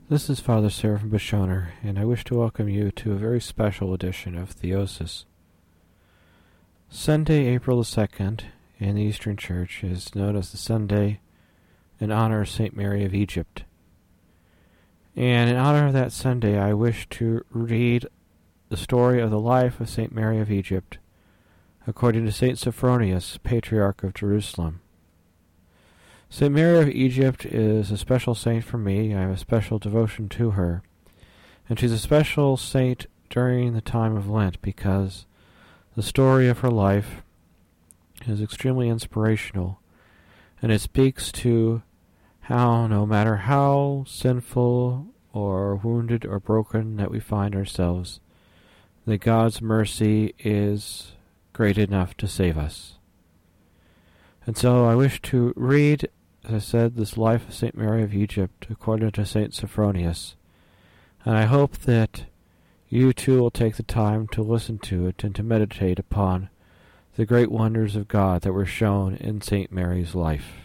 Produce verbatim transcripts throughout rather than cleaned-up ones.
This is Father Seraphim Bishoner, and I wish to welcome you to a very special edition of Theosis. Sunday, April the second, in the Eastern Church is known as the Sunday in honor of Saint Mary of Egypt. And in honor of that Sunday, I wish to read the story of the life of Saint Mary of Egypt, according to Saint Sophronius, Patriarch of Jerusalem. Saint Mary of Egypt is a special saint for me. I have a special devotion to her. And she's a special saint during the time of Lent because the story of her life is extremely inspirational, and it speaks to how, no matter how sinful or wounded or broken that we find ourselves, that God's mercy is great enough to save us. And so I wish to read, as I said, this life of Saint Mary of Egypt according to Saint Sophronius, and I hope that you too will take the time to listen to it and to meditate upon the great wonders of God that were shown in Saint Mary's life.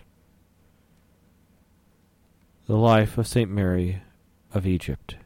The life of Saint Mary of Egypt.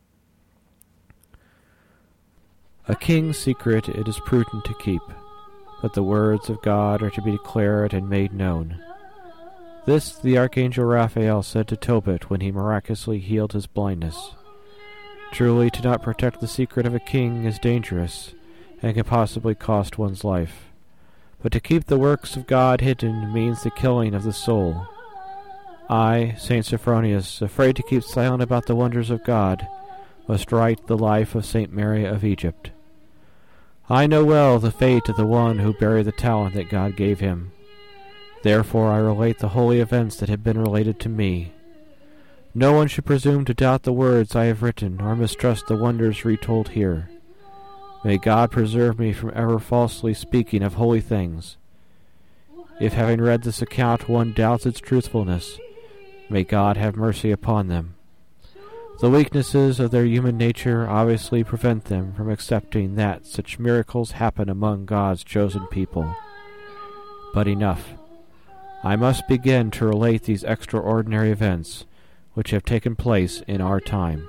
A king's secret it is prudent to keep, but the words of God are to be declared and made known. This the Archangel Raphael said to Tobit when he miraculously healed his blindness. Truly, to not protect the secret of a king is dangerous, and can possibly cost one's life. But to keep the works of God hidden means the killing of the soul. I, Saint Sophronius, afraid to keep silent about the wonders of God, must write the life of Saint Mary of Egypt. I know well the fate of the one who buried the talent that God gave him. Therefore I relate the holy events that have been related to me. No one should presume to doubt the words I have written, or mistrust the wonders retold here. May God preserve me from ever falsely speaking of holy things. If having read this account one doubts its truthfulness, may God have mercy upon them. The weaknesses of their human nature obviously prevent them from accepting that such miracles happen among God's chosen people. But enough. I must begin to relate these extraordinary events which have taken place in our time.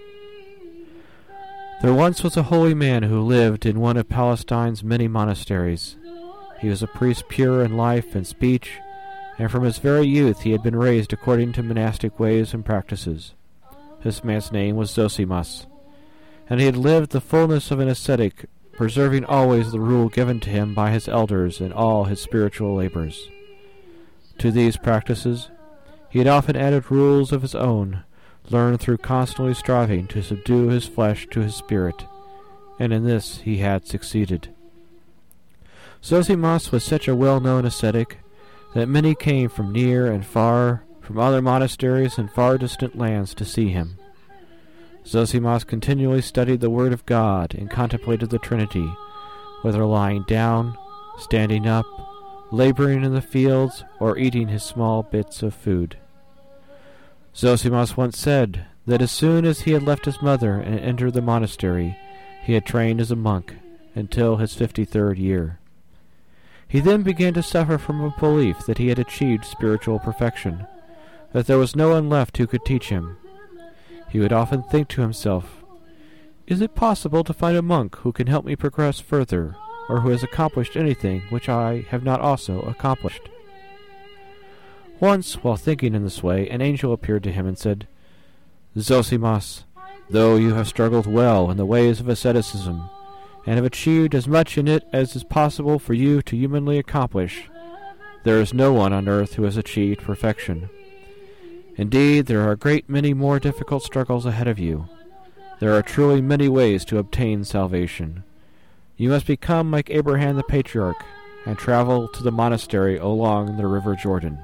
There once was a holy man who lived in one of Palestine's many monasteries. He was a priest pure in life and speech, and from his very youth he had been raised according to monastic ways and practices. This man's name was Zosimas, and he had lived the fullness of an ascetic, preserving always the rule given to him by his elders in all his spiritual labors. To these practices he had often added rules of his own, learned through constantly striving to subdue his flesh to his spirit, and in this he had succeeded. Zosimas was such a well-known ascetic that many came from near and far, from other monasteries and far distant lands to see him. Zosimas continually studied the Word of God and contemplated the Trinity, whether lying down, standing up, laboring in the fields, or eating his small bits of food. Zosimas once said that as soon as he had left his mother and entered the monastery, he had trained as a monk until his fifty-third year. He then began to suffer from a belief that he had achieved spiritual perfection, that there was no one left who could teach him. He would often think to himself, "Is it possible to find a monk who can help me progress further, or who has accomplished anything which I have not also accomplished?" Once, while thinking in this way, an angel appeared to him and said, "Zosimas, though you have struggled well in the ways of asceticism, and have achieved as much in it as is possible for you to humanly accomplish, there is no one on earth who has achieved perfection. Indeed, there are a great many more difficult struggles ahead of you. There are truly many ways to obtain salvation. You must become like Abraham the patriarch, and travel to the monastery along the river Jordan."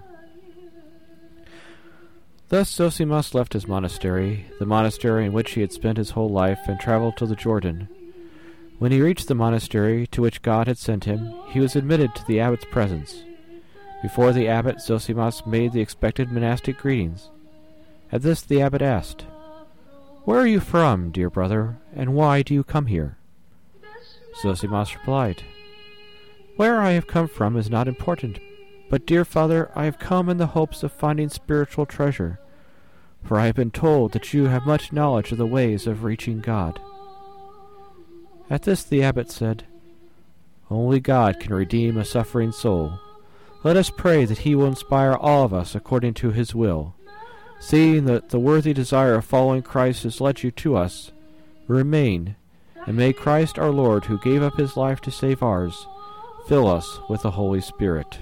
Thus Zosimas left his monastery, the monastery in which he had spent his whole life, and traveled to the Jordan. When he reached the monastery to which God had sent him, he was admitted to the abbot's presence. Before the abbot, Zosimas made the expected monastic greetings. At this the abbot asked, "Where are you from, dear brother, and why do you come here?" Zosimas replied, "Where I have come from is not important, but, dear father, I have come in the hopes of finding spiritual treasure. for I have been told that you have much knowledge of the ways of reaching God." At this the abbot said, "Only God can redeem a suffering soul. Let us pray that he will inspire all of us according to his will. Seeing that the worthy desire of following Christ has led you to us, remain, and may Christ our Lord, who gave up his life to save ours, fill us with the Holy Spirit."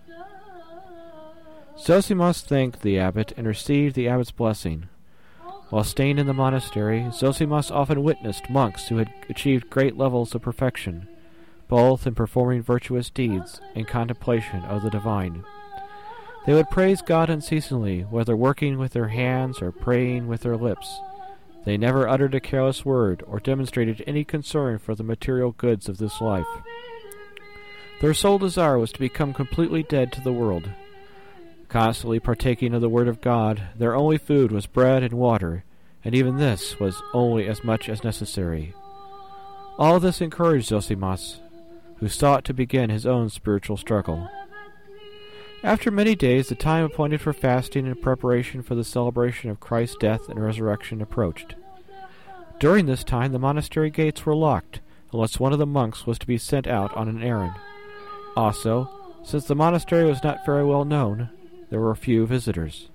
Zosimus thanked the abbot and received the abbot's blessing. While staying in the monastery, Zosimus often witnessed monks who had achieved great levels of perfection, both in performing virtuous deeds and contemplation of the divine. They would praise God unceasingly, whether working with their hands or praying with their lips. They never uttered a careless word or demonstrated any concern for the material goods of this life. Their sole desire was to become completely dead to the world. Constantly partaking of the Word of God, their only food was bread and water, and even this was only as much as necessary. All this encouraged Zosimus, who sought to begin his own spiritual struggle. After many days, the time appointed for fasting in preparation for the celebration of Christ's death and resurrection approached. During this time, the monastery gates were locked, unless one of the monks was to be sent out on an errand. Also, since the monastery was not very well known, there were few visitors.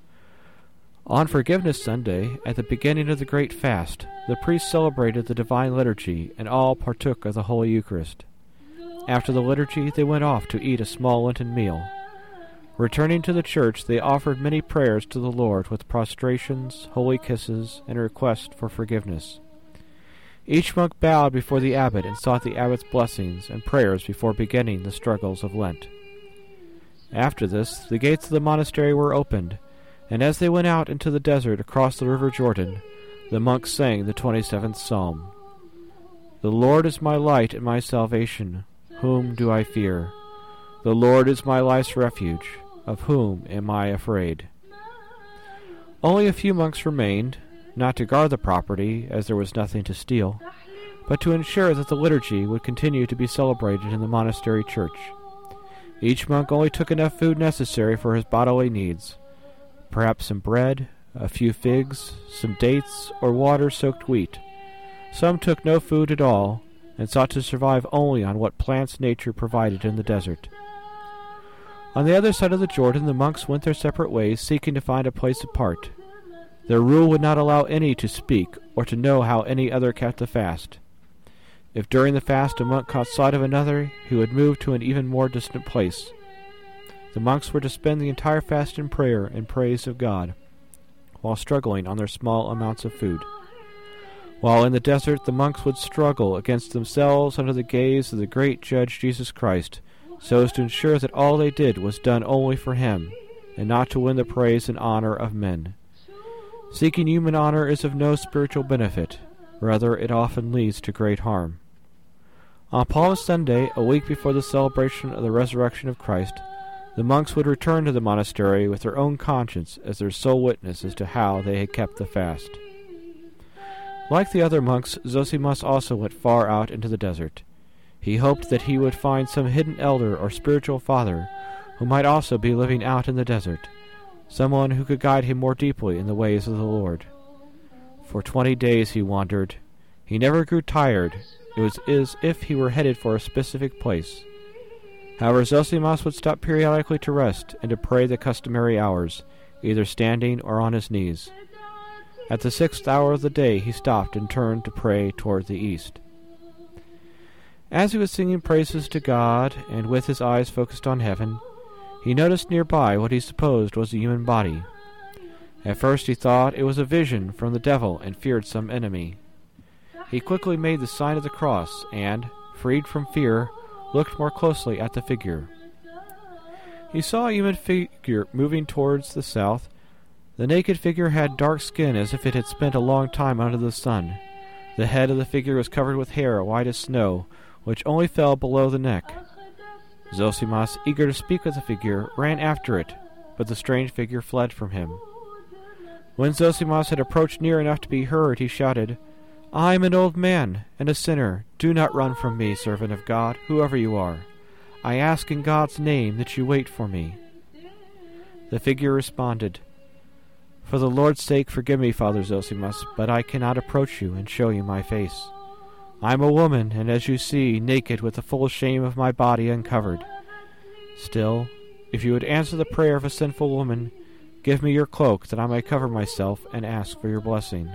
On Forgiveness Sunday, at the beginning of the Great Fast, the priests celebrated the Divine Liturgy, and all partook of the Holy Eucharist. After the liturgy, they went off to eat a small Lenten meal. Returning to the church, they offered many prayers to the Lord with prostrations, holy kisses, and requests for forgiveness. Each monk bowed before the abbot and sought the abbot's blessings and prayers before beginning the struggles of Lent. After this, the gates of the monastery were opened, and as they went out into the desert across the river Jordan, the monks sang the twenty-seventh Psalm. "The Lord is my light and my salvation. Whom do I fear? The Lord is my life's refuge. Of whom am I afraid?" Only a few monks remained, not to guard the property, as there was nothing to steal, but to ensure that the liturgy would continue to be celebrated in the monastery church. Each monk only took enough food necessary for his bodily needs, perhaps some bread, a few figs, some dates, or water-soaked wheat. Some took no food at all, and sought to survive only on what plants nature provided in the desert. On the other side of the Jordan, the monks went their separate ways, seeking to find a place apart. Their rule would not allow any to speak or to know how any other kept the fast. If during the fast a monk caught sight of another, he would move to an even more distant place. The monks were to spend the entire fast in prayer and praise of God, while struggling on their small amounts of food. While in the desert, the monks would struggle against themselves under the gaze of the great Judge Jesus Christ, so as to ensure that all they did was done only for him, and not to win the praise and honor of men. Seeking human honor is of no spiritual benefit. Rather, it often leads to great harm. On Palm Sunday, a week before the celebration of the resurrection of Christ, the monks would return to the monastery with their own conscience as their sole witness as to how they had kept the fast. Like the other monks, Zosimus also went far out into the desert. He hoped that he would find some hidden elder or spiritual father who might also be living out in the desert, someone who could guide him more deeply in the ways of the Lord. For twenty days he wandered. He never grew tired. It was as if he were headed for a specific place. However, Zosimus would stop periodically to rest and to pray the customary hours, either standing or on his knees. At the sixth hour of the day he stopped and turned to pray toward the east. As he was singing praises to God, and with his eyes focused on heaven, he noticed nearby what he supposed was a human body. At first he thought it was a vision from the devil and feared some enemy. He quickly made the sign of the cross and, freed from fear, looked more closely at the figure. He saw a human figure moving towards the south. The naked figure had dark skin as if it had spent a long time under the sun. The head of the figure was covered with hair white as snow, which only fell below the neck. Zosimus, eager to speak with the figure, ran after it, but the strange figure fled from him. When Zosimus had approached near enough to be heard, he shouted, "I am an old man and a sinner. Do not run from me, servant of God, whoever you are. I ask in God's name that you wait for me." The figure responded, For the Lord's sake, forgive me, Father Zosimus, but I cannot approach you and show you my face. I am a woman, and as you see, naked with the full shame of my body uncovered. Still, if you would answer the prayer of a sinful woman, give me your cloak, that I may cover myself and ask for your blessing."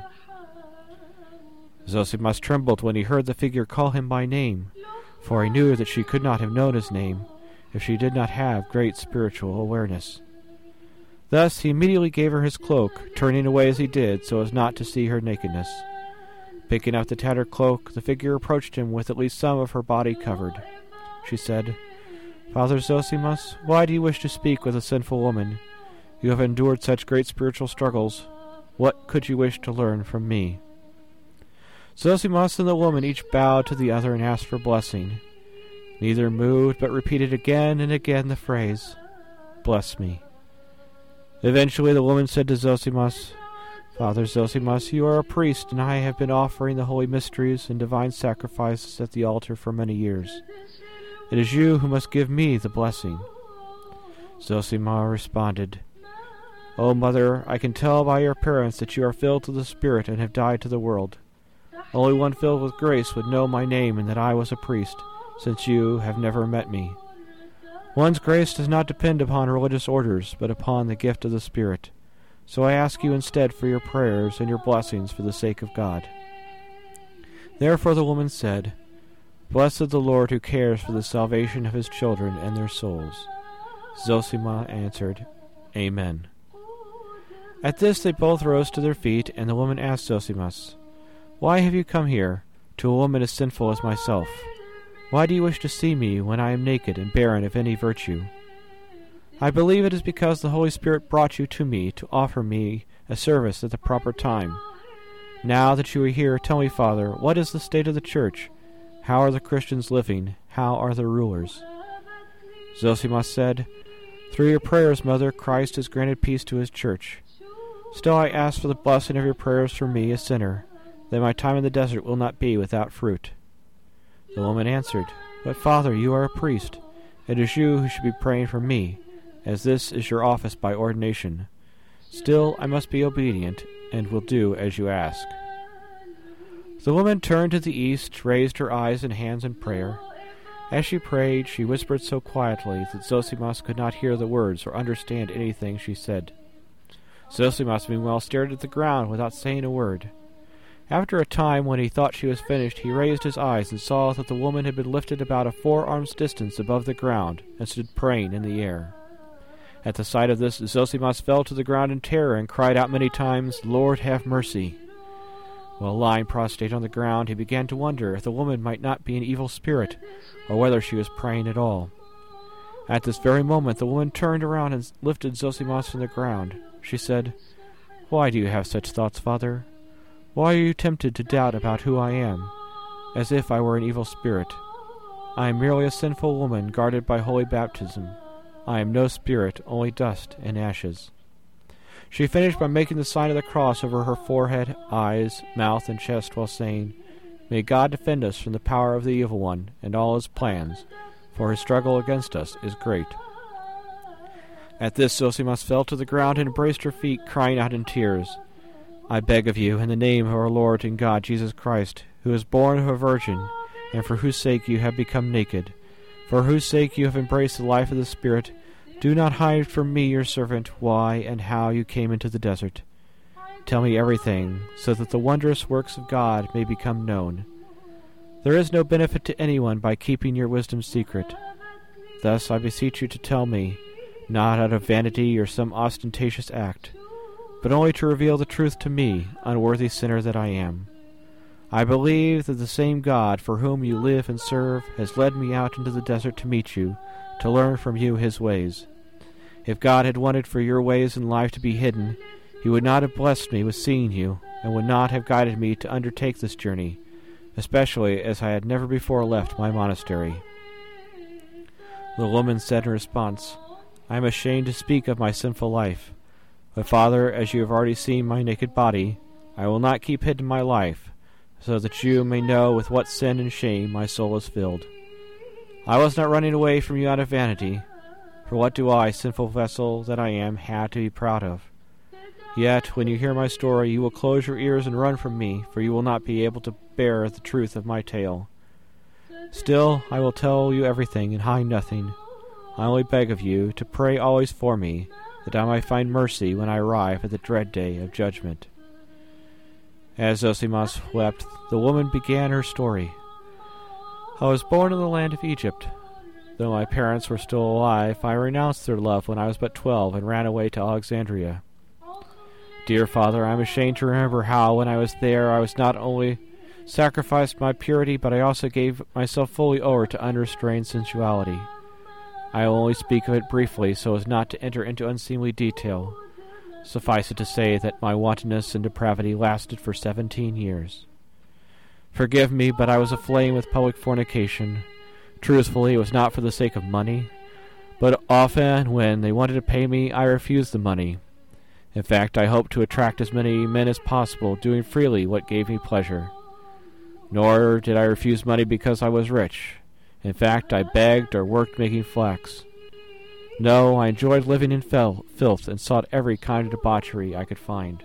Zosimus trembled when he heard the figure call him by name, for he knew that she could not have known his name if she did not have great spiritual awareness. Thus he immediately gave her his cloak, turning away as he did so as not to see her nakedness. Picking up the tattered cloak, the figure approached him with at least some of her body covered. She said, "Father Zosimus, why do you wish to speak with a sinful woman? You have endured such great spiritual struggles. What could you wish to learn from me?" Zosimus and the woman each bowed to the other and asked for blessing. Neither moved, but repeated again and again the phrase, "Bless me." Eventually the woman said to Zosimus, "Father Zosimus, you are a priest, and I have been offering the holy mysteries and divine sacrifices at the altar for many years. It is you who must give me the blessing." Zosimus responded, "O mother, I can tell by your appearance that you are filled to the Spirit and have died to the world. Only one filled with grace would know my name and that I was a priest, since you have never met me. One's grace does not depend upon religious orders, but upon the gift of the Spirit. So I ask you instead for your prayers and your blessings for the sake of God." Therefore the woman said, "Blessed the Lord who cares for the salvation of his children and their souls." Zosimus answered, "Amen." At this they both rose to their feet, and the woman asked Zosimus, "Why have you come here, to a woman as sinful as myself? Why do you wish to see me when I am naked and barren of any virtue?" "I believe it is because the Holy Spirit brought you to me to offer me a service at the proper time. Now that you are here, tell me, Father, what is the state of the Church? How are the Christians living? How are the rulers?" Zosimus said, "Through your prayers, Mother, Christ has granted peace to his Church. Still I ask for the blessing of your prayers for me, a sinner, that my time in the desert will not be without fruit." The woman answered, "But Father, you are a priest. It is you who should be praying for me, as this is your office by ordination. Still I must be obedient, and will do as you ask." The woman turned to the east, raised her eyes and hands in prayer. As she prayed, she whispered so quietly that Zosimus could not hear the words or understand anything she said. Zosimus meanwhile stared at the ground without saying a word. After a time, when he thought she was finished, he raised his eyes and saw that the woman had been lifted about a four-arm's distance above the ground and stood praying in the air. At the sight of this, Zosimus fell to the ground in terror and cried out many times, "Lord, have mercy." While lying prostrate on the ground, he began to wonder if the woman might not be an evil spirit, or whether she was praying at all. At this very moment, the woman turned around and lifted Zosimus from the ground. She said, "Why do you have such thoughts, Father? Why are you tempted to doubt about who I am, as if I were an evil spirit? I am merely a sinful woman guarded by holy baptism. I am no spirit, only dust and ashes." She finished by making the sign of the cross over her forehead, eyes, mouth, and chest while saying, "May God defend us from the power of the evil one and all his plans, for his struggle against us is great." At this Zosimus fell to the ground and embraced her feet, crying out in tears, "I beg of you, in the name of our Lord and God Jesus Christ, who is born of a virgin, and for whose sake you have become naked, for whose sake you have embraced the life of the Spirit, do not hide from me, your servant, why and how you came into the desert. Tell me everything, so that the wondrous works of God may become known. There is no benefit to anyone by keeping your wisdom secret. Thus I beseech you to tell me, not out of vanity or some ostentatious act, but only to reveal the truth to me, unworthy sinner that I am. I believe that the same God for whom you live and serve has led me out into the desert to meet you, to learn from you his ways. If God had wanted for your ways in life to be hidden, he would not have blessed me with seeing you, and would not have guided me to undertake this journey, especially as I had never before left my monastery." The woman said in response, "I am ashamed to speak of my sinful life. But, Father, as you have already seen my naked body, I will not keep hidden my life, so that you may know with what sin and shame my soul is filled. I was not running away from you out of vanity, for what do I, sinful vessel that I am, have to be proud of? Yet, when you hear my story, you will close your ears and run from me, for you will not be able to bear the truth of my tale. Still, I will tell you everything and hide nothing. I only beg of you to pray always for me, that I may find mercy when I arrive at the dread day of judgment." As Zosimas wept, the woman began her story. "I was born in the land of Egypt. Though my parents were still alive, I renounced their love when I was but twelve and ran away to Alexandria. Dear father, I am ashamed to remember how, when I was there, I was not only sacrificed my purity, but I also gave myself fully over to unrestrained sensuality. I will only speak of it briefly, so as not to enter into unseemly detail. Suffice it to say that my wantonness and depravity lasted for seventeen years. Forgive me, but I was aflame with public fornication. Truthfully, it was not for the sake of money, but often, when they wanted to pay me, I refused the money. In fact, I hoped to attract as many men as possible, doing freely what gave me pleasure. Nor did I refuse money because I was rich. In fact, I begged or worked making flax. No, I enjoyed living in fel- filth and sought every kind of debauchery I could find.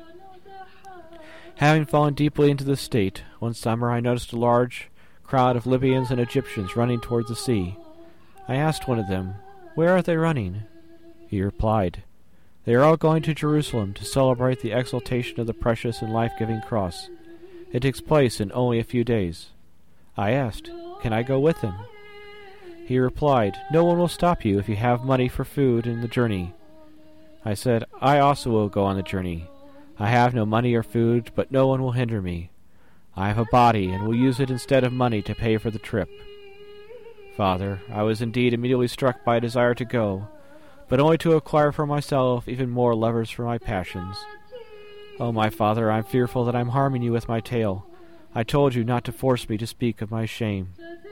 Having fallen deeply into this state, one summer I noticed a large crowd of Libyans and Egyptians running toward the sea. I asked one of them, 'Where are they running?' He replied, 'They are all going to Jerusalem to celebrate the exaltation of the precious and life-giving cross. It takes place in only a few days.' I asked, 'Can I go with them?' He replied, 'No one will stop you if you have money for food in the journey.' I said, 'I also will go on the journey. I have no money or food, but no one will hinder me. I have a body, and will use it instead of money to pay for the trip.' Father, I was indeed immediately struck by a desire to go, but only to acquire for myself even more lovers for my passions. Oh, my father, I am fearful that I am harming you with my tale. I told you not to force me to speak of my shame."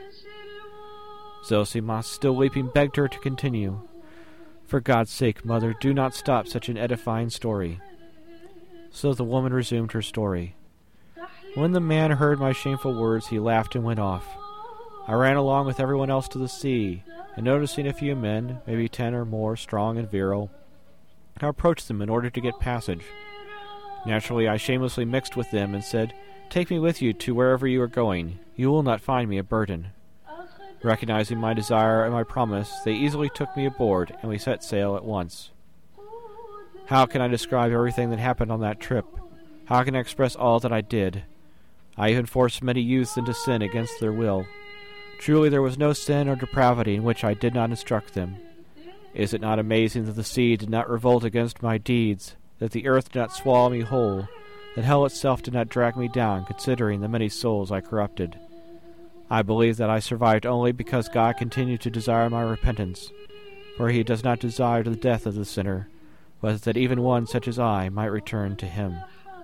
Zosimas, still weeping, begged her to continue. "For God's sake, mother, do not stop such an edifying story." So the woman resumed her story. "When the man heard my shameful words, he laughed and went off. I ran along with everyone else to the sea, and noticing a few men, maybe ten or more, strong and virile, I approached them in order to get passage. Naturally, I shamelessly mixed with them and said, 'Take me with you to wherever you are going. You will not find me a burden.' Recognizing my desire and my promise, they easily took me aboard, and we set sail at once. How can I describe everything that happened on that trip? How can I express all that I did? I even forced many youths into sin against their will. Truly there was no sin or depravity in which I did not instruct them. Is it not amazing that the sea did not revolt against my deeds, that the earth did not swallow me whole, that hell itself did not drag me down, considering the many souls I corrupted? I believe that I survived only because God continued to desire my repentance, for he does not desire the death of the sinner, but that even one such as I might return to him."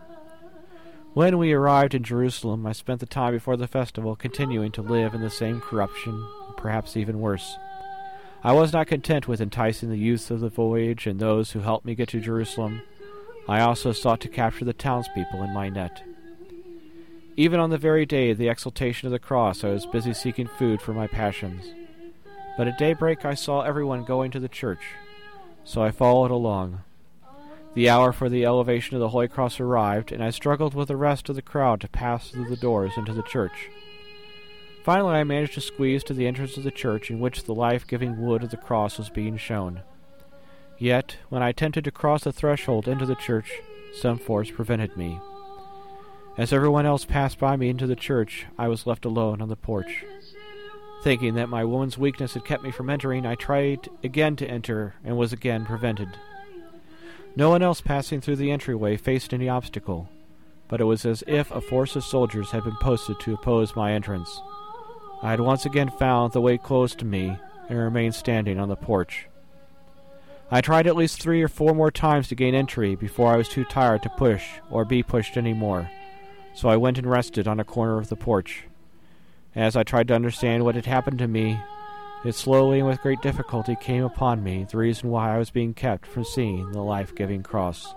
When we arrived in Jerusalem, I spent the time before the festival continuing to live in the same corruption, perhaps even worse. I was not content with enticing the youths of the voyage and those who helped me get to Jerusalem. I also sought to capture the townspeople in my net. Even on the very day of the exaltation of the cross, I was busy seeking food for my passions. But at daybreak I saw everyone going to the church, so I followed along. The hour for the elevation of the Holy Cross arrived, and I struggled with the rest of the crowd to pass through the doors into the church. Finally I managed to squeeze to the entrance of the church in which the life-giving wood of the cross was being shown. Yet, when I attempted to cross the threshold into the church, some force prevented me. As everyone else passed by me into the church, I was left alone on the porch. Thinking that my woman's weakness had kept me from entering, I tried again to enter, and was again prevented. No one else passing through the entryway faced any obstacle, but it was as if a force of soldiers had been posted to oppose my entrance. I had once again found the way closed to me, and remained standing on the porch. I tried at least three or four more times to gain entry before I was too tired to push or be pushed any more, so I went and rested on a corner of the porch. As I tried to understand what had happened to me, it slowly and with great difficulty came upon me the reason why I was being kept from seeing the life-giving cross.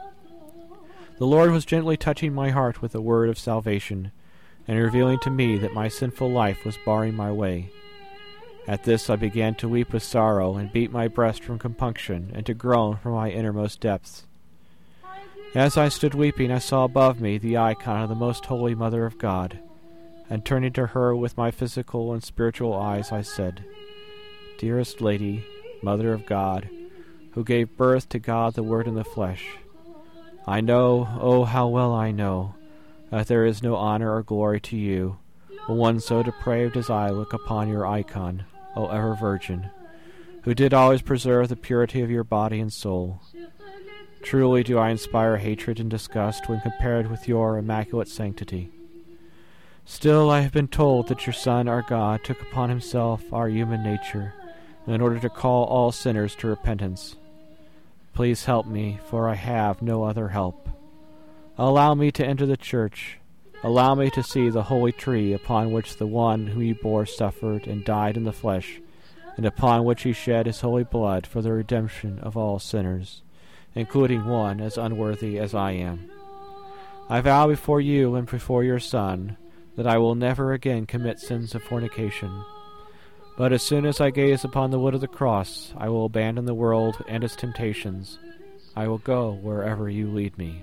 The Lord was gently touching my heart with a word of salvation, and revealing to me that my sinful life was barring my way. At this I began to weep with sorrow, and beat my breast from compunction, and to groan from my innermost depths. As I stood weeping, I saw above me the icon of the Most Holy Mother of God, and turning to her with my physical and spiritual eyes, I said, "Dearest Lady, Mother of God, who gave birth to God the Word in the flesh, I know, oh how well I know, that there is no honor or glory to you when one so depraved as I look upon your icon, O ever Virgin, who did always preserve the purity of your body and soul. Truly do I inspire hatred and disgust when compared with your immaculate sanctity. Still I have been told that your Son, our God, took upon himself our human nature in order to call all sinners to repentance. Please help me, for I have no other help. Allow me to enter the church. Allow me to see the holy tree upon which the one whom you bore suffered and died in the flesh, and upon which he shed his holy blood for the redemption of all sinners, including one as unworthy as I am. I vow before you and before your Son that I will never again commit sins of fornication. But as soon as I gaze upon the wood of the cross, I will abandon the world and its temptations. I will go wherever you lead me."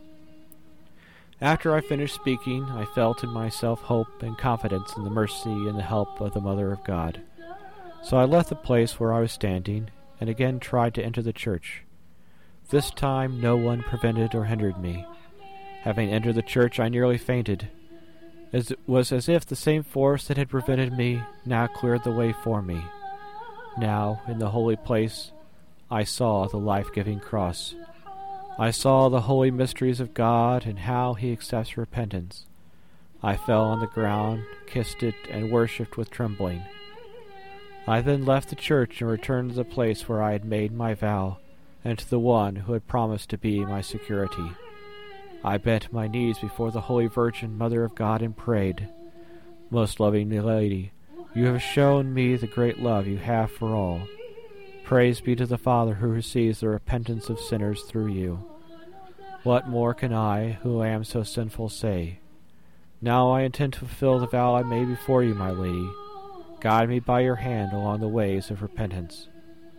After I finished speaking, I felt in myself hope and confidence in the mercy and the help of the Mother of God. So I left the place where I was standing, and again tried to enter the church. This time no one prevented or hindered me. Having entered the church, I nearly fainted. It was as if the same force that had prevented me now cleared the way for me. Now, in the holy place, I saw the life-giving cross. I saw the holy mysteries of God and how he accepts repentance. I fell on the ground, kissed it, and worshipped with trembling. I then left the church and returned to the place where I had made my vow, and to the one who had promised to be my security. I bent my knees before the Holy Virgin, Mother of God, and prayed, "Most loving Lady, you have shown me the great love you have for all. Praise be to the Father who receives the repentance of sinners through you. What more can I, who am so sinful, say? Now I intend to fulfill the vow I made before you, my Lady. Guide me by your hand along the ways of repentance."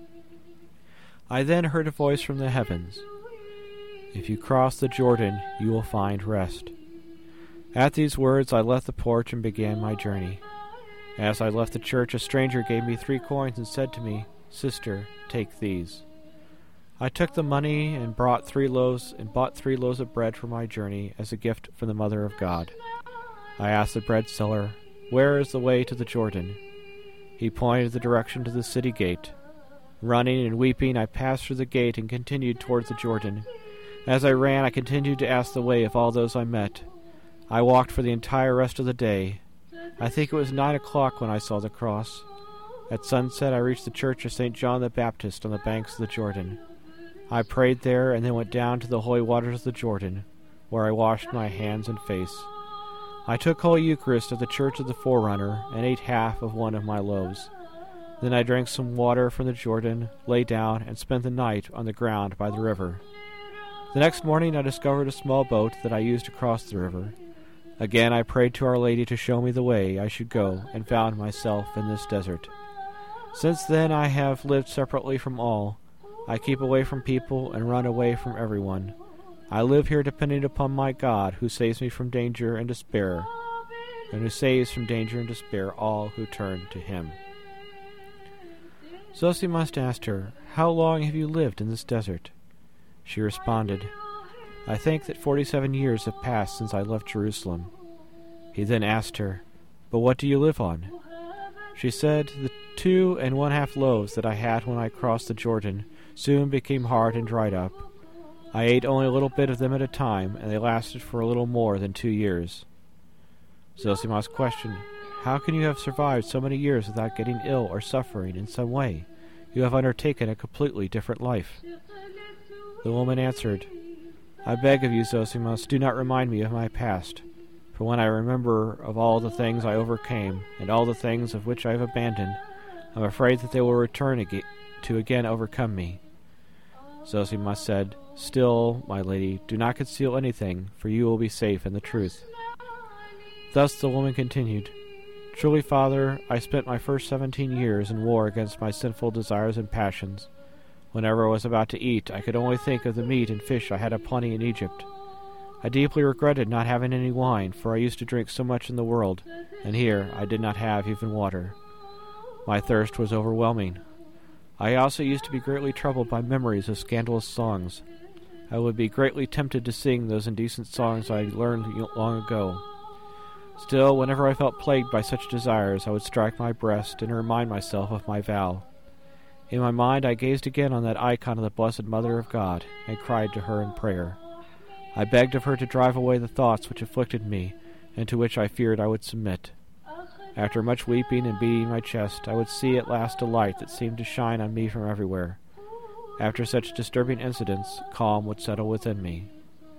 I then heard a voice from the heavens. "If you cross the Jordan, you will find rest." At these words I left the porch and began my journey. As I left the church, a stranger gave me three coins and said to me, "Sister, take these." I took the money and brought three loaves and bought three loaves of bread for my journey as a gift from the Mother of God. I asked the bread seller, "Where is the way to the Jordan?" He pointed the direction to the city gate. Running and weeping, I passed through the gate and continued towards the Jordan. As I ran, I continued to ask the way of all those I met. I walked for the entire rest of the day. I think it was nine o'clock when I saw the cross. At sunset, I reached the church of Saint John the Baptist on the banks of the Jordan. I prayed there and then went down to the holy waters of the Jordan, where I washed my hands and face. I took Holy Eucharist at the Church of the Forerunner and ate half of one of my loaves. Then I drank some water from the Jordan, lay down, and spent the night on the ground by the river. The next morning I discovered a small boat that I used to cross the river. Again I prayed to Our Lady to show me the way I should go, and found myself in this desert. Since then I have lived separately from all. I keep away from people and run away from everyone. I live here depending upon my God, who saves me from danger and despair, and who saves from danger and despair all who turn to him. Zosimus asked her, "How long have you lived in this desert?" She responded, "I think that forty-seven years have passed since I left Jerusalem." He then asked her, "But what do you live on?" She said, "The two and one-half loaves that I had when I crossed the Jordan soon became hard and dried up. I ate only a little bit of them at a time, and they lasted for a little more than two years." Zosimus questioned, "How can you have survived so many years without getting ill or suffering in some way? You have undertaken a completely different life." The woman answered, "I beg of you, Zosimus, do not remind me of my past. For when I remember of all the things I overcame, and all the things of which I have abandoned, I am afraid that they will return ag- to again overcome me." Zosimus said, "Still, my lady, do not conceal anything, for you will be safe in the truth." Thus the woman continued, "Truly, Father, I spent my first seventeen years in war against my sinful desires and passions. Whenever I was about to eat, I could only think of the meat and fish I had aplenty in Egypt. I deeply regretted not having any wine, for I used to drink so much in the world, and here I did not have even water. My thirst was overwhelming. I also used to be greatly troubled by memories of scandalous songs. I would be greatly tempted to sing those indecent songs I had learned long ago. Still, whenever I felt plagued by such desires, I would strike my breast and remind myself of my vow. In my mind I gazed again on that icon of the Blessed Mother of God, and cried to her in prayer. I begged of her to drive away the thoughts which afflicted me, and to which I feared I would submit. After much weeping and beating my chest, I would see at last a light that seemed to shine on me from everywhere. After such disturbing incidents, calm would settle within me.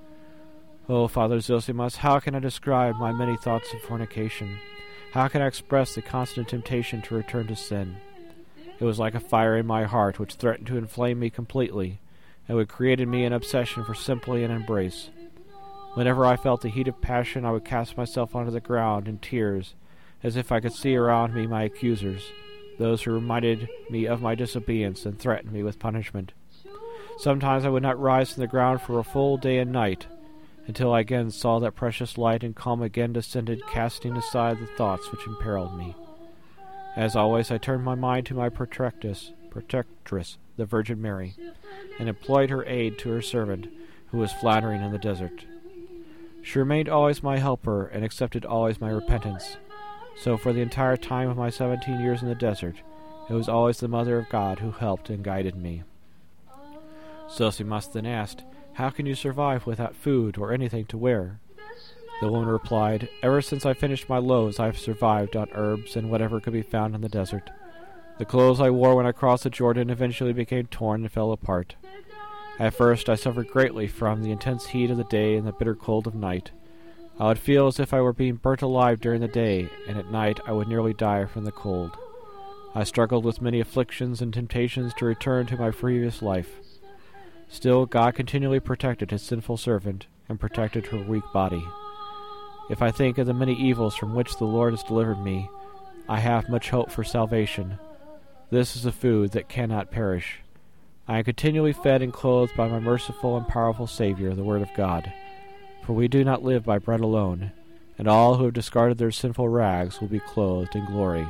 Oh, Father Zosimas, how can I describe my many thoughts of fornication? How can I express the constant temptation to return to sin? It was like a fire in my heart which threatened to inflame me completely, and would create in me an obsession for simply an embrace. Whenever I felt the heat of passion, I would cast myself onto the ground in tears, as if I could see around me my accusers, those who reminded me of my disobedience and threatened me with punishment. Sometimes I would not rise from the ground for a full day and night, until I again saw that precious light, and calm again descended, casting aside the thoughts which imperiled me. As always, I turned my mind to my protectress, protectress, the Virgin Mary, and employed her aid to her servant, who was floundering in the desert. She remained always my helper, and accepted always my repentance. So for the entire time of my seventeen years in the desert, it was always the Mother of God who helped and guided me. Zosimas then asked, "How can you survive without food or anything to wear?" The woman replied, "Ever since I finished my loaves I have survived on herbs and whatever could be found in the desert. The clothes I wore when I crossed the Jordan eventually became torn and fell apart. At first I suffered greatly from the intense heat of the day and the bitter cold of night. I would feel as if I were being burnt alive during the day, and at night I would nearly die from the cold. I struggled with many afflictions and temptations to return to my previous life. Still, God continually protected his sinful servant and protected her weak body. If I think of the many evils from which the Lord has delivered me, I have much hope for salvation. This is a food that cannot perish. I am continually fed and clothed by my merciful and powerful Savior, the Word of God. For we do not live by bread alone, and all who have discarded their sinful rags will be clothed in glory."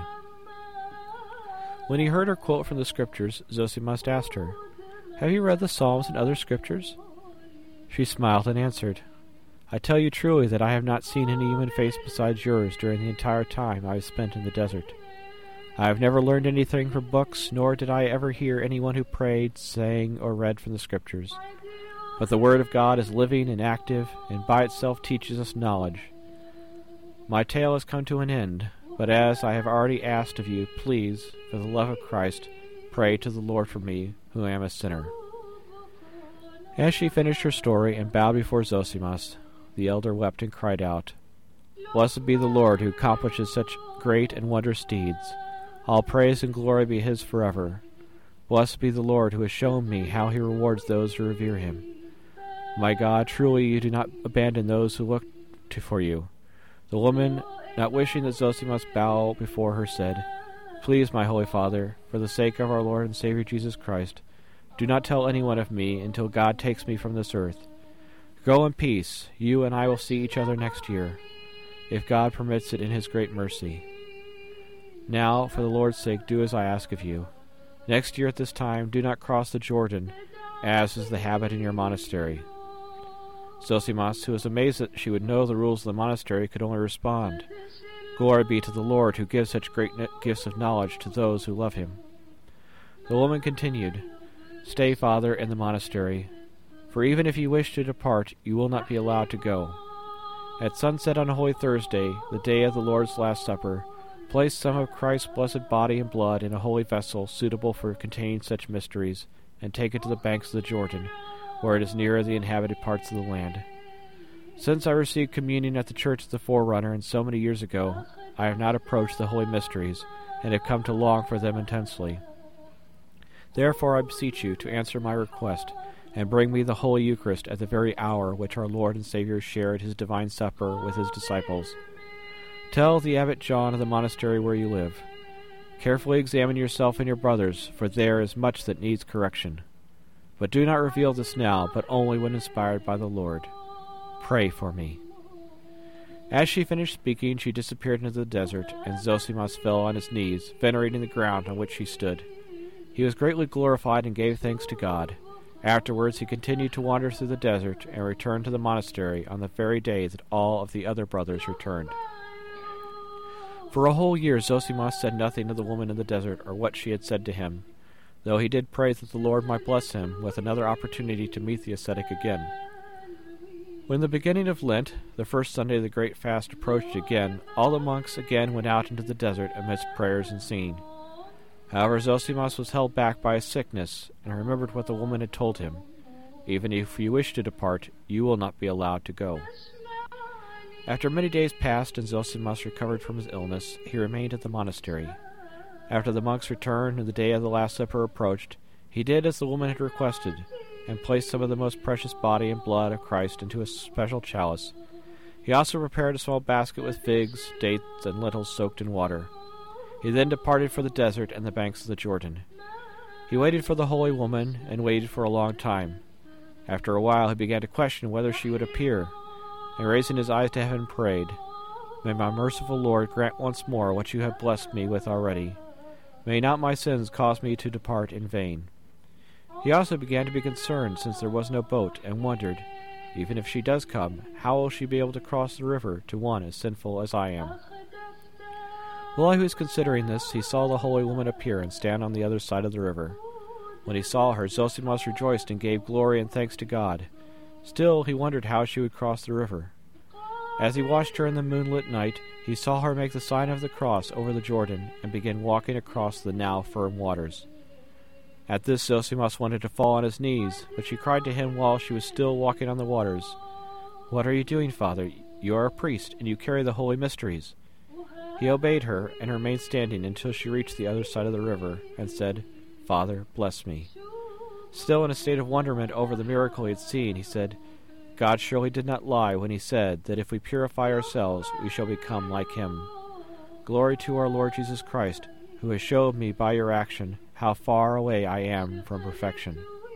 When he heard her quote from the Scriptures, Zosimas asked her, "Have you read the Psalms and other Scriptures?" She smiled and answered, "I tell you truly that I have not seen any human face besides yours during the entire time I have spent in the desert. I have never learned anything from books, nor did I ever hear anyone who prayed, sang, or read from the Scriptures. But the Word of God is living and active, and by itself teaches us knowledge. My tale has come to an end, but as I have already asked of you, please, for the love of Christ, pray to the Lord for me, who am a sinner." As she finished her story and bowed before Zosimas, the elder wept and cried out, "Blessed be the Lord who accomplishes such great and wondrous deeds. All praise and glory be his forever. Blessed be the Lord who has shown me how he rewards those who revere him. My God, truly you do not abandon those who look to for you." The woman, not wishing that Zosimas bow before her, said, "Please, my Holy Father, for the sake of our Lord and Savior Jesus Christ, do not tell anyone of me until God takes me from this earth. Go in peace. You and I will see each other next year, if God permits it in his great mercy. Now, for the Lord's sake, do as I ask of you. Next year at this time, do not cross the Jordan, as is the habit in your monastery." Zosimas, who was amazed that she would know the rules of the monastery, could only respond, "Glory be to the Lord, who gives such great gifts of knowledge to those who love him." The woman continued, "Stay, Father, in the monastery, for even if you wish to depart, you will not be allowed to go. At sunset on Holy Thursday, the day of the Lord's Last Supper, place some of Christ's blessed body and blood in a holy vessel suitable for containing such mysteries, and take it to the banks of the Jordan, where it is nearer the inhabited parts of the land. Since I received communion at the Church of the Forerunner and so many years ago, I have not approached the holy mysteries, and have come to long for them intensely. Therefore I beseech you to answer my request, and bring me the Holy Eucharist at the very hour which our Lord and Savior shared his divine supper with his disciples. Tell the Abbot John of the monastery where you live. Carefully examine yourself and your brothers, for there is much that needs correction. But do not reveal this now, but only when inspired by the Lord. Pray for me." As she finished speaking, she disappeared into the desert, and Zosimas fell on his knees, venerating the ground on which he stood. He was greatly glorified and gave thanks to God. Afterwards he continued to wander through the desert and returned to the monastery on the very day that all of the other brothers returned. For a whole year Zosimas said nothing to the woman in the desert or what she had said to him, though he did pray that the Lord might bless him with another opportunity to meet the ascetic again. When the beginning of Lent, the first Sunday of the great fast, approached again, all the monks again went out into the desert amidst prayers and singing. However, Zosimas was held back by a sickness, and remembered what the woman had told him. "Even if you wish to depart, you will not be allowed to go." After many days passed and Zosimas recovered from his illness, he remained at the monastery. After the monks returned and the day of the Last Supper approached, he did as the woman had requested, and placed some of the most precious body and blood of Christ into a special chalice. He also prepared a small basket with figs, dates, and lentils soaked in water. He then departed for the desert and the banks of the Jordan. He waited for the holy woman, and waited for a long time. After a while he began to question whether she would appear, and raising his eyes to heaven prayed, "May my merciful Lord grant once more what you have blessed me with already. May not my sins cause me to depart in vain." He also began to be concerned, since there was no boat, and wondered, "Even if she does come, how will she be able to cross the river to one as sinful as I am?" While he was considering this, he saw the holy woman appear and stand on the other side of the river. When he saw her, Zosimas rejoiced and gave glory and thanks to God. Still, he wondered how she would cross the river. As he watched her in the moonlit night, he saw her make the sign of the cross over the Jordan and begin walking across the now firm waters. At this, Zosimas wanted to fall on his knees, but she cried to him while she was still walking on the waters, "What are you doing, Father? You are a priest, and you carry the holy mysteries." He obeyed her, and remained standing until she reached the other side of the river, and said, "Father, bless me." Still in a state of wonderment over the miracle he had seen, he said, "God surely did not lie when he said that if we purify ourselves, we shall become like him. Glory to our Lord Jesus Christ, who has showed me by your action how far away I am from perfection."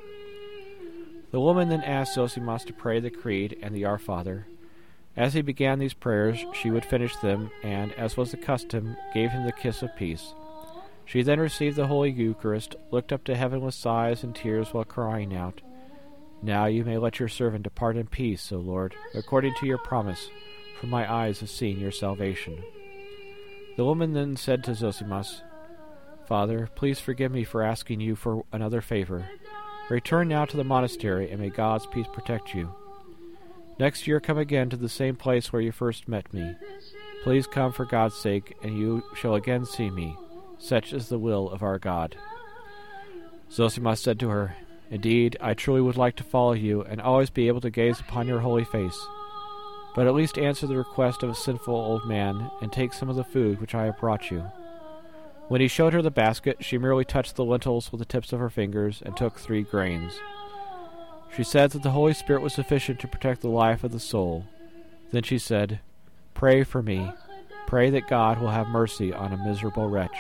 The woman then asked Zosimas to pray the Creed and the Our Father. As he began these prayers, she would finish them, and, as was the custom, gave him the kiss of peace. She then received the Holy Eucharist, looked up to heaven with sighs and tears while crying out, "Now you may let your servant depart in peace, O Lord, according to your promise, for my eyes have seen your salvation." The woman then said to Zosimas, "Father, please forgive me for asking you for another favor. Return now to the monastery, and may God's peace protect you. Next year come again to the same place where you first met me. Please come for God's sake, and you shall again see me. Such is the will of our God." Zosimas said to her, "Indeed, I truly would like to follow you, and always be able to gaze upon your holy face. But at least answer the request of a sinful old man, and take some of the food which I have brought you." When he showed her the basket, she merely touched the lentils with the tips of her fingers, and took three grains. She said that the Holy Spirit was sufficient to protect the life of the soul. Then she said, "Pray for me. Pray that God will have mercy on a miserable wretch."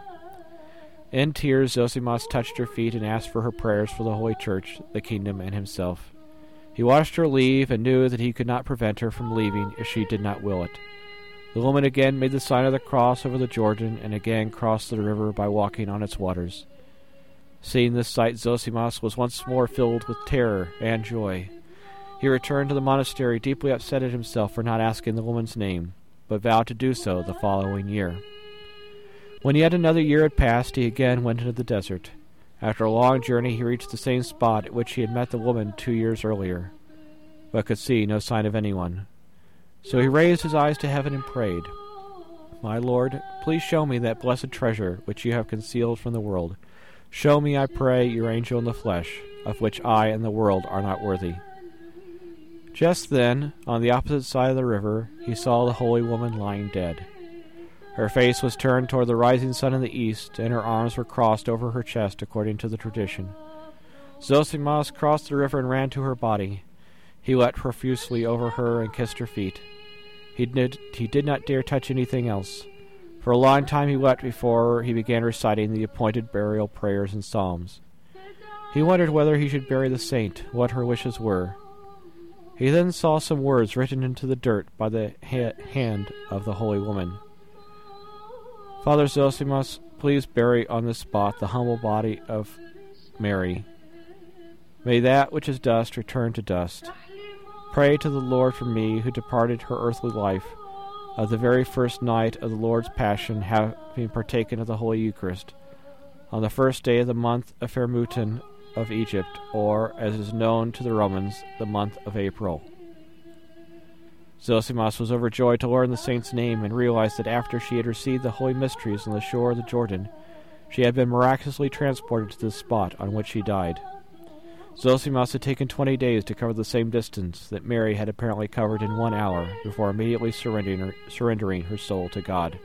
In tears, Zosimas touched her feet and asked for her prayers for the Holy Church, the kingdom, and himself. He watched her leave, and knew that he could not prevent her from leaving if she did not will it. The woman again made the sign of the cross over the Jordan, and again crossed the river by walking on its waters. Seeing this sight, Zosimas was once more filled with terror and joy. He returned to the monastery, deeply upset at himself for not asking the woman's name, but vowed to do so the following year. When yet another year had passed, he again went into the desert. After a long journey, he reached the same spot at which he had met the woman two years earlier, but could see no sign of anyone. So he raised his eyes to heaven and prayed, "My Lord, please show me that blessed treasure which you have concealed from the world. Show me, I pray, your angel in the flesh, of which I and the world are not worthy." Just then, on the opposite side of the river, he saw the holy woman lying dead. Her face was turned toward the rising sun in the east, and her arms were crossed over her chest according to the tradition. Zosimas crossed the river and ran to her body. He wept profusely over her and kissed her feet. He did, he did not dare touch anything else. For a long time he wept before he began reciting the appointed burial prayers and psalms. He wondered whether he should bury the saint, what her wishes were. He then saw some words written into the dirt by the ha- hand of the holy woman. Father Zosimas, please bury on this spot the humble body of Mary. May that which is dust return to dust. Pray to the Lord for me, who departed her earthly life, of the very first night of the Lord's Passion, having partaken of the Holy Eucharist, on the first day of the month of Fermutin of Egypt, or, as is known to the Romans, the month of April. Zosimas was overjoyed to learn the saint's name and realized that after she had received the holy mysteries on the shore of the Jordan, she had been miraculously transported to the spot on which she died. Zosimas had taken twenty days to cover the same distance that Mary had apparently covered in one hour before immediately surrendering her, surrendering her soul to God.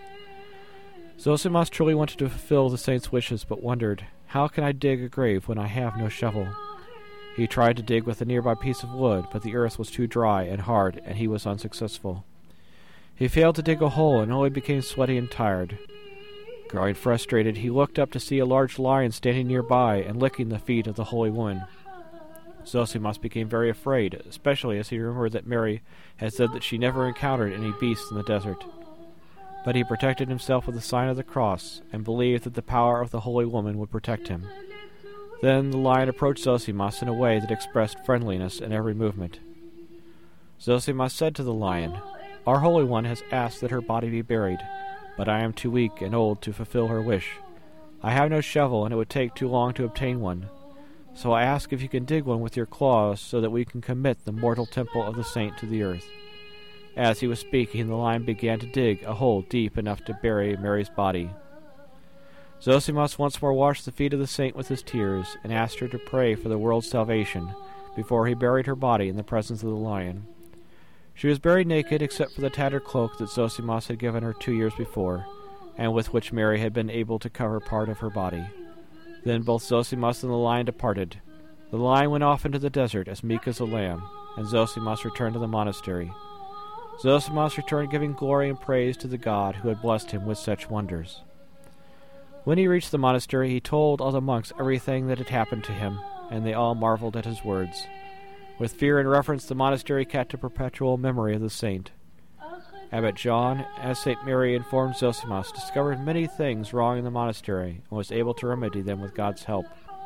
Zosimas truly wanted to fulfill the saint's wishes, but wondered, how can I dig a grave when I have no shovel? He tried to dig with a nearby piece of wood, but the earth was too dry and hard, and he was unsuccessful. He failed to dig a hole and only became sweaty and tired. Growing frustrated, he looked up to see a large lion standing nearby and licking the feet of the holy woman. Zosimas became very afraid, especially as he remembered that Mary had said that she never encountered any beasts in the desert. But he protected himself with the sign of the cross, and believed that the power of the holy woman would protect him. Then the lion approached Zosimas in a way that expressed friendliness in every movement. Zosimas said to the lion, "Our Holy One has asked that her body be buried, but I am too weak and old to fulfill her wish. I have no shovel, and it would take too long to obtain one. So I ask if you can dig one with your claws so that we can commit the mortal temple of the saint to the earth." As he was speaking, the lion began to dig a hole deep enough to bury Mary's body. Zosimas once more washed the feet of the saint with his tears, and asked her to pray for the world's salvation before he buried her body in the presence of the lion. She was buried naked except for the tattered cloak that Zosimas had given her two years before, and with which Mary had been able to cover part of her body. Then both Zosimas and the lion departed. The lion went off into the desert as meek as a lamb, and Zosimas returned to the monastery. Zosimas returned giving glory and praise to the God who had blessed him with such wonders. When he reached the monastery, he told all the monks everything that had happened to him, and they all marveled at his words. With fear and reverence, the monastery kept a perpetual memory of the saint. Abbot John, as Saint Mary informed Zosimas, discovered many things wrong in the monastery, and was able to remedy them with God's help.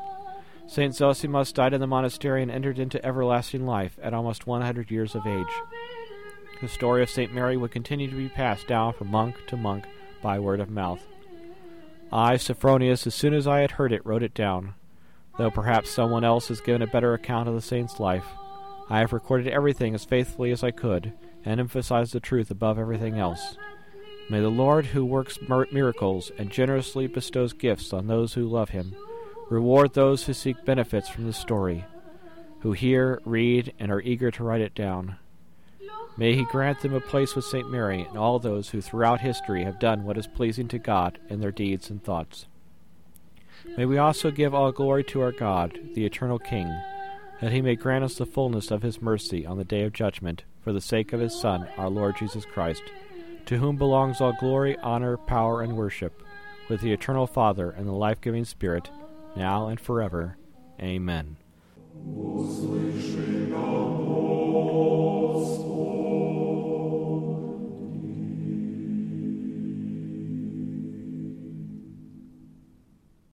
Saint Zosimas died in the monastery and entered into everlasting life at almost one hundred years of age. The story of Saint Mary would continue to be passed down from monk to monk by word of mouth. I, Sophronius, as soon as I had heard it, wrote it down. Though perhaps someone else has given a better account of the saint's life, I have recorded everything as faithfully as I could, and emphasized the truth above everything else. May the Lord, who works miracles and generously bestows gifts on those who love him, reward those who seek benefits from the story, who hear, read, and are eager to write it down. May he grant them a place with Saint Mary and all those who throughout history have done what is pleasing to God in their deeds and thoughts. May we also give all glory to our God, the eternal King, that he may grant us the fullness of his mercy on the day of judgment, for the sake of his Son, our Lord Jesus Christ, to whom belongs all glory, honor, power, and worship, with the eternal Father and the life-giving Spirit, now and forever. Amen. Услыши, Господь.